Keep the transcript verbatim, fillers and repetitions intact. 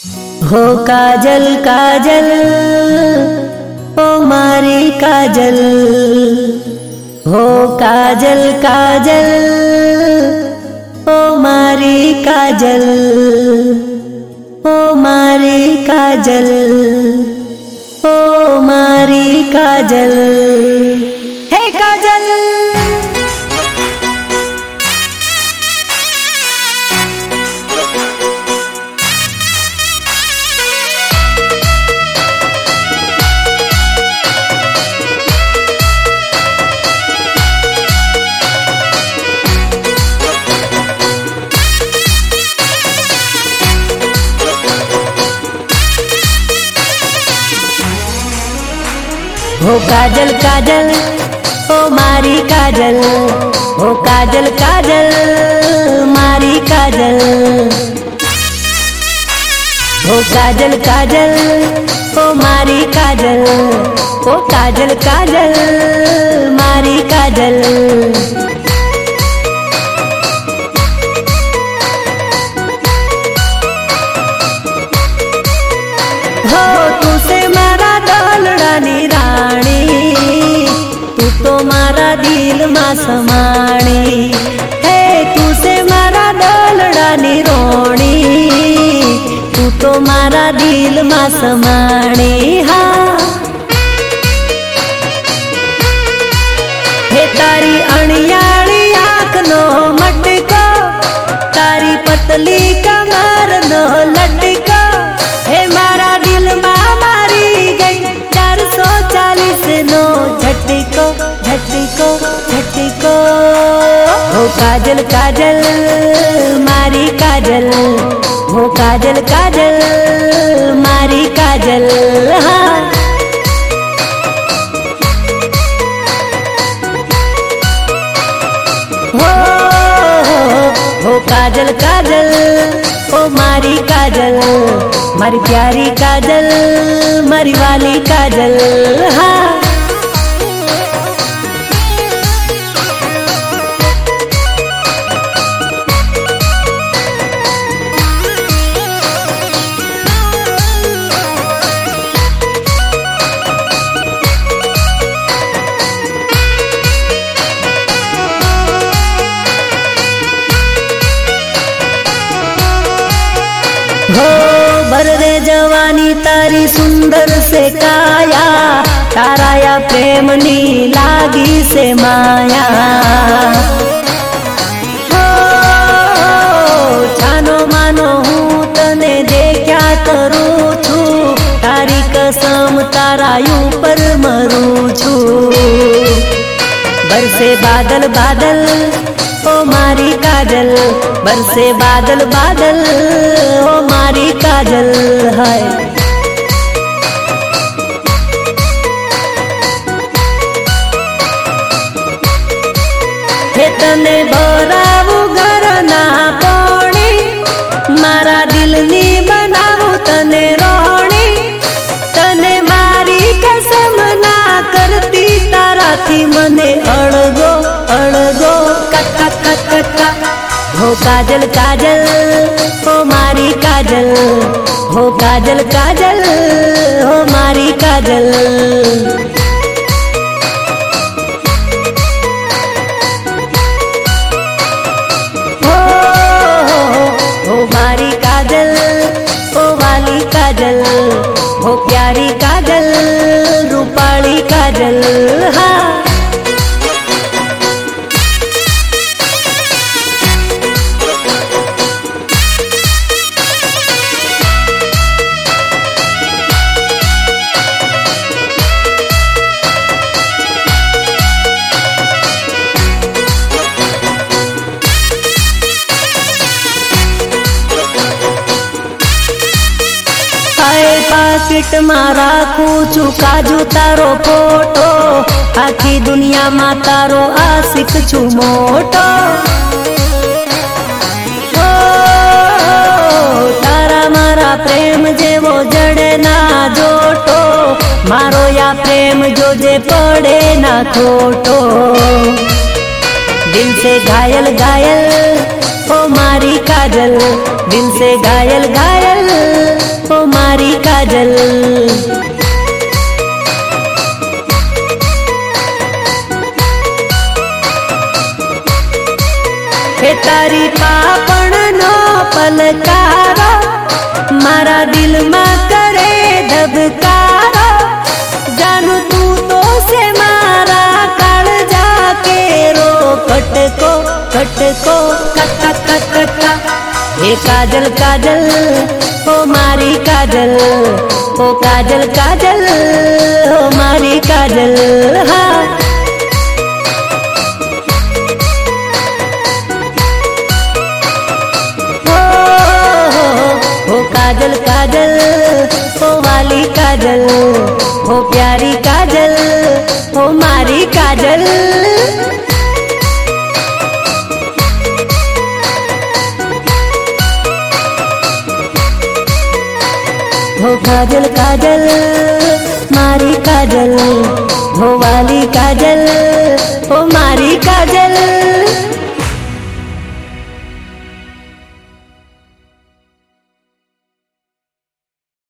हो काजल काजल ओ मारी काजल, हो काजल काजल ओ मारी काजल, ओ मारी काजल, ओ मारी काजल। हे काजल हो काजल काजल ओ मारी काजल, हो काजल काजल मारी काजल, हो काजल काजल ओ मारी काजल, हो काजल काजल मारी काजल। हो तुसे मारा दलड़ानी रानी, तू तो मारा दिल में समाणी, हे तुसे मारा दलड़ानी रोणी, तू तो मारा दिल में समाणी। हाँ हे तारी अणियाली आँख नो मटको, तारी पतली कमर नो लटको, हे मारा दिल में मारी गई चार सौ चालीस नो झटको झटको झटको। हो काजल काजल मारी काजल, हो काजल काजल मारी काजल। हाँ हो हो काजल काजल ओ मारी काजल, मारी प्यारी काजल, मारी वाली काजल। हाँ हो बर रे जवानी तारी सुंदर से काया, ताराया प्रेम नी लागी से माया। हो जानो मानो हूँ तने देख्या करूँ छू, तारी कसम तारा ऊपर मरू छू। बरसे बादल बादल ओ मारी काजल, बरसे बादल बादल ओ मारी काजल। है हे तने भरावू घर ना पोणी, मारा दिल नी बनावू तने रोणी, तने मारी कसम ना करती ताराथी मने अड़गो अड़गो कक्का कक्का कक्का। हो काजल काजल हो मारी काजल, हो काजल काजल हो मारी काजल। हो हो मारी काजल ओ वाली काजल, हो प्यारी काजल रूपाली काजल। हाँ पाकिट में राखू छू काजू तारो फोटो, आखी दुनिया में तारो आशिक छू मोटो। ओ तारा मारा प्रेम जेवो जड़े ना जोटो, मारो या प्रेम जो जे पड़े ना खोटो। दिल से घायल घायल ओ मारी काजल, दिल से घायल घायल काजल। हे तारी पापण नो पलकारो मारा दिल में करे धबकारो, जानू तू तो से मारा काल जाके रो कटको कटको कका कका। हे काजल काजल ओ मारी काजल, ओ काजल काजल ओ मारी काजल। हाँ काजल काजल ओ वाली काजल, हो प्यारी काजल हो मारी काजल। हो काजल काजल मारी काजल, हो वाली काजल।